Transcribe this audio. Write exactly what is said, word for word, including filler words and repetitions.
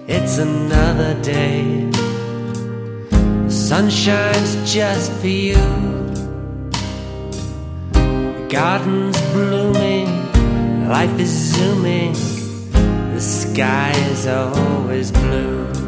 It's another day. The sun shines just for you. The garden's blooming, life is zooming. The sky is always blue.